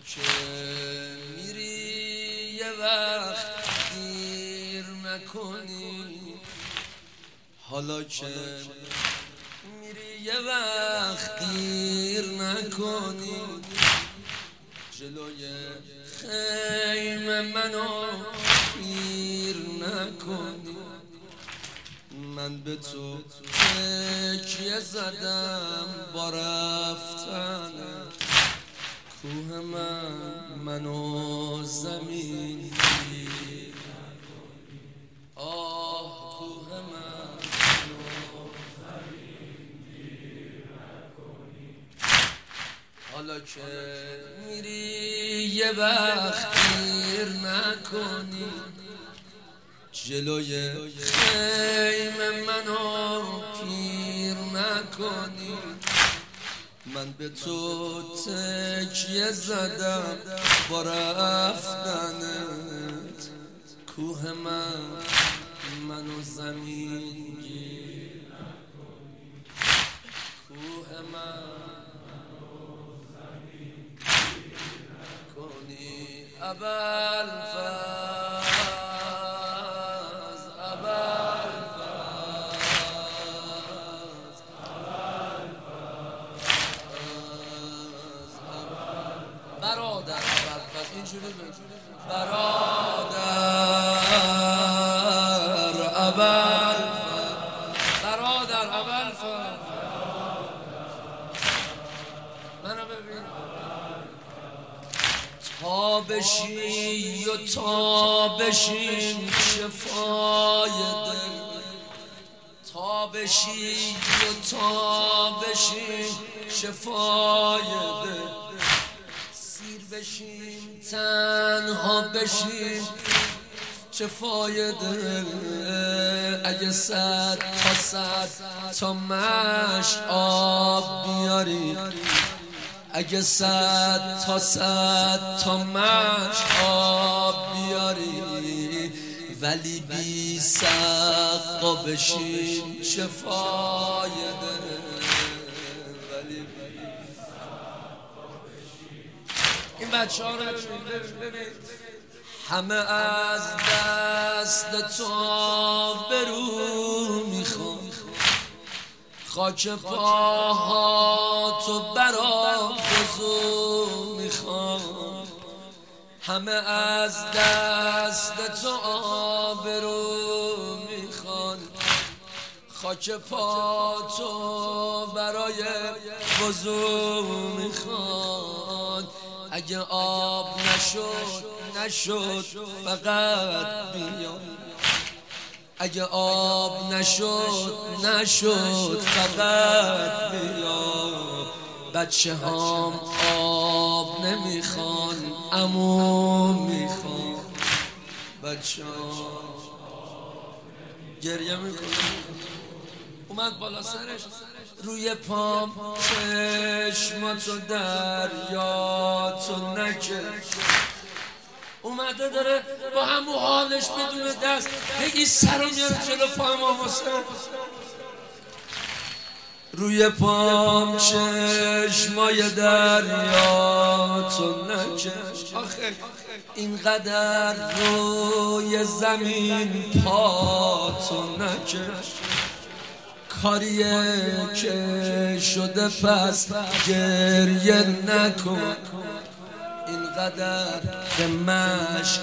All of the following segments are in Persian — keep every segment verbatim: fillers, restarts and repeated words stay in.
که میری یه وقت دیر نکنی، حالا که میری یه وقت دیر نکنی، جلوی خیمه منو پیر نکنی. من به تو تکیه زدم با رفتن، کوه من منو زمین گیر نکنی. آه کوه من منو زمین گیر نکنی. حالا که میری یه وقت دیر نکنی، جلوی خیمه منو پیر نکنی. من به تو تکیه زدم با رفتنت، کوه من منو زمین گیر نکنی. کوه من منو زمین گیر نکنی. ابوالفضل برادر ابوالفضل، اینجوری برادر ابوالفضل، برادر ابوالفضل، منو ببین. تا بشی و تا بشیم شفای دل، تا بشی و تا بشیم شفای دل، سیر بشیم تنها بشیم چه فایده. اگه صد تا صد تا مشت آب بیاری، اگه صد تا صد تا مشت آب بیاری، ولی بی سقا بشیم چه فایده. ولی این بچه ها رو ببین، همه از دست تو برو میخوام، خاک پاها تو برا بزو میخوام. همه از دست تو برو میخوان، خاک پا تو برای وضو میخوان. اگه آب نشد نشد فقط بیا، اگه آب نشد نشد فقط بیا. بچه هام آب نمیخوان عمو میخوان، بچه هام گریه میکنن. اومد بالا سرش، روی پام چشماتو دریاتو نکش. اومده داره با همون حالش بدون دست هی سرو میاره جلو پام آماسه. روی پام چشمای دریاتو نکش. آخه اینقدر روی زمین پاتو نکش. کاریه که شده پس گریه نکن. اینقدر به مشک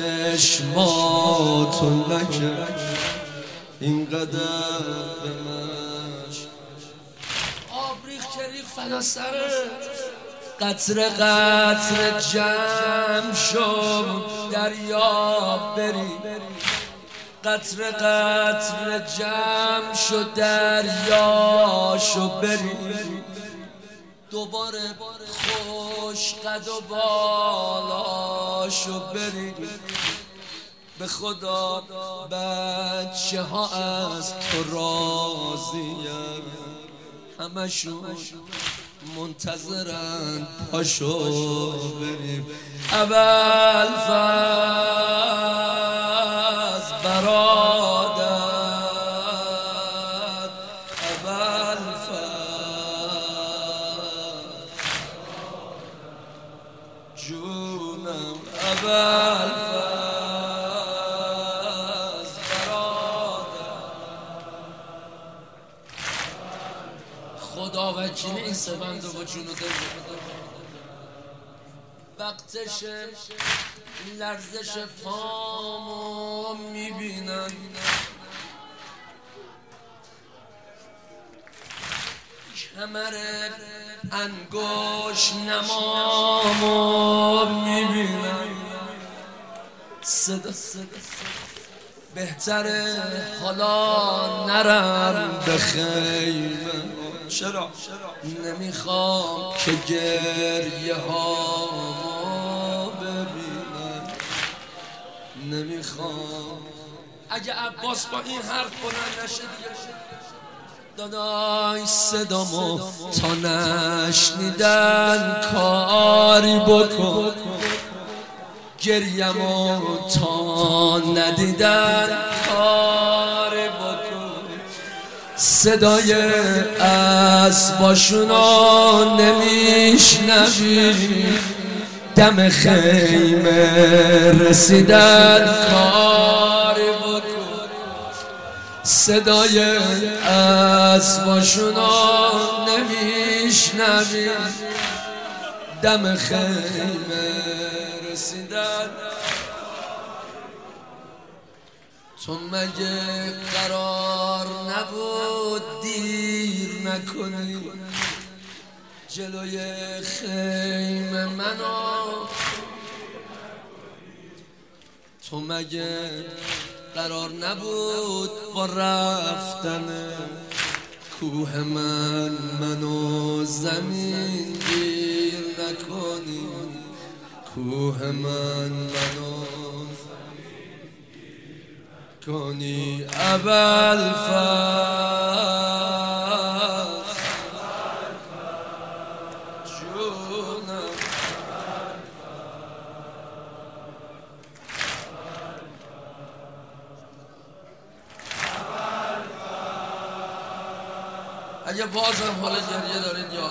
چشماتو نکش. اینقدر به مشک آب ریخ که ریخ فدا سرت. قطره قطره جمع شو دریا بری. قطره قطره جمع شو دریا شو بری. دوباره خوش قد و بالا شو بری. به خدا بچه ها از تو راضیم، همشون منتظرن پاشو بریم. ابوالفضل برادر ابوالفضل جونم ابوالفضل برادر، خدا وکیل این سه بنده با جون و دل وقتشه لرزش پامو میبینن، کمر انگوش نمامو میبینن، صدا بهتره حالا نرم به خیمه، چرا نمیخوام که گریه هامو ببینن، نمیخوام اگه عباس با این حرف بلند نشه داداش صدامو تا نشنیدن کاری بکن، گریمو تا ندیدن کاری بکن، صدای اسباشونو نمیشنوی، دم خیمه رسیدن کاری بکن، صدای اسباشونو نمیشنوی، دم خیمه رسیدن. تو مگه قرار نبود دیر نکنی جلوی خیمه منو؟ تو مگه قرار نبود با رفتن کوه من منو زمین گیر نکنی؟ کوه من منو کنی ابوالفضل جونم. اگه بازم حال گریه دارید یا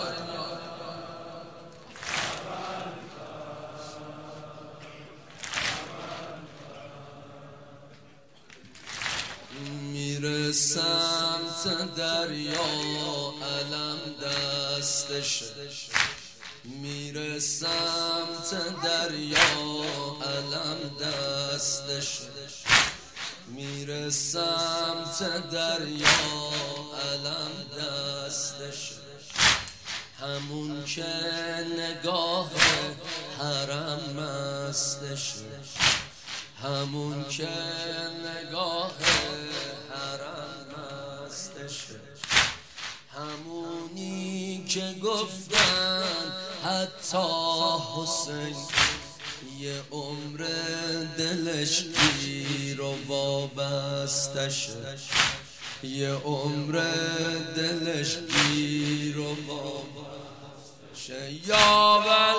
میره سمت دریا علم دستشه، میره سمت دریا علم دستشه، میره سمت دریا علم دستشه، همون که نگاه حرم مستشه، همون که نگاه حرم مستشه، همونی که گفتن حتی حسین یه عمر دلش گیر و وابستشه، یه عمر دلش گیر و وابستشه. یا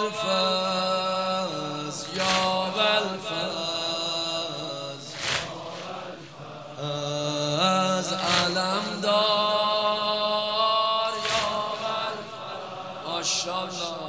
ابوالفضل یا ابوالفضل از علم دار، یا ابوالفضل ماشاءالله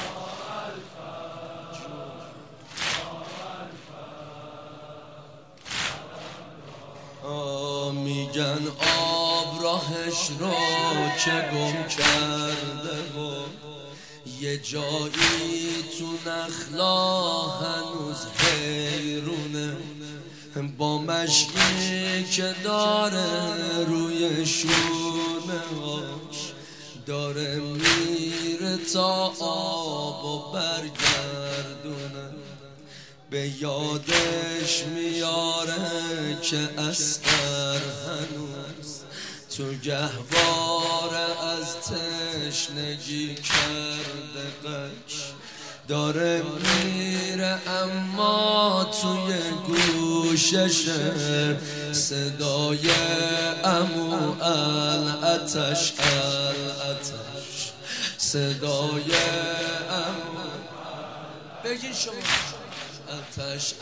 میگن آب راهش رو که گم کرده و یه جایی تو نخلا هنوز حیرونه، با مشکی که داره روی شونه‌هاش داره میره تا آب و برگردونه، به یادش میاره که اصغر هنوز تو گهواره از تشنگی کرده غش، داره میره اما توی گوششه صدای عمو العطش العطش، صدای عمو بگین شما آتش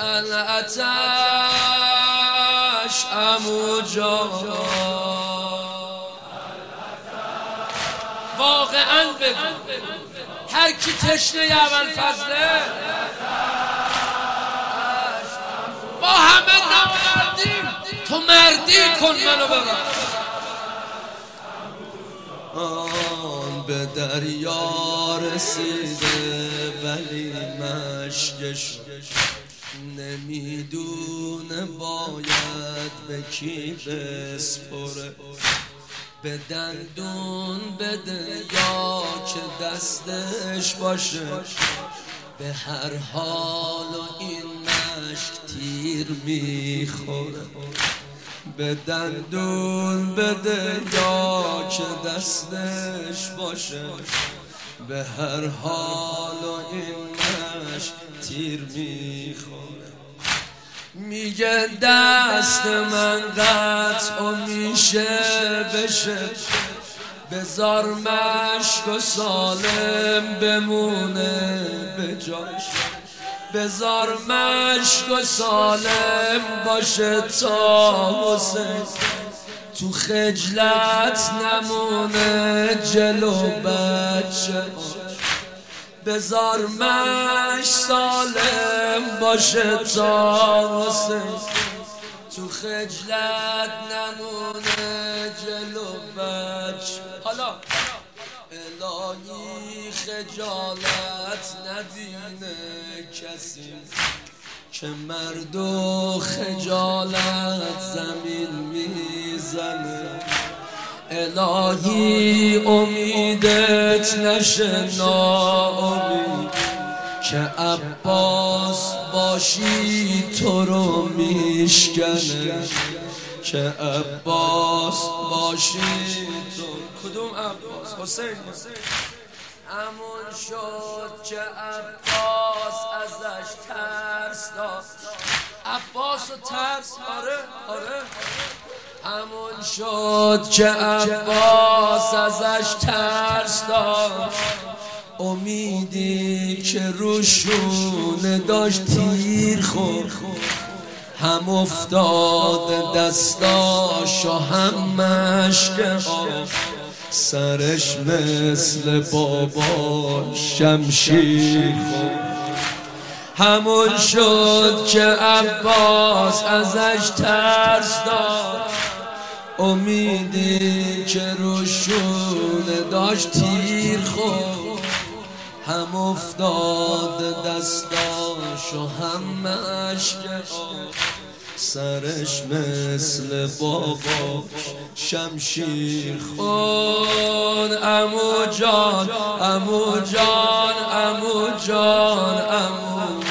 العطش عمو جان، واقعا بگو هر کی تشنه ابوالفضله تو مردی کن منو ببر. آن به دریا رسیده ولی مشکش نمیدونه باید به کی بسپره. به دندون بده یا که دستش باشه، به هر حال و این مشک تیر میخوره. به دندون بده یا که دستش باشه، به هر حال و این مشک تیر میخوره. میگه دست من قطع و میشه بشه، بذار مشک و سالم بمونه به جاش. بذار مشک و سالم باشه تا حسین تو خجلت نمونه جلو بچه. بذار مشک سالم باشه تا حسین تو خجلت نمونه جلو بچه. حالا الهی خجالت ندینه کسی که مرد و خجالت زمین میزنه. الهی امیدت نشه ناامید که عباس باشی تو رو میشکنه. که عباس باشی تو. کدوم عباس؟ حسین. همون شد که عباس ازش ترس داشت. عباس و ترس، آره آره. همون شد که عباس ازش ترس داشت. امیدی که روشونه داشت تیر خورد، هم افتاد دستاش و هم مشک آب. سرش مثل بابا شمشیر خورد. همون شد که عباس ازش ترس داشت. امیدی که روشونه داشت تیر خورد، هم افتاد دستاش و هم مشک آب. سرش مثل بابا شمشیر خون. عمو جان عمو جان عمو جان عمو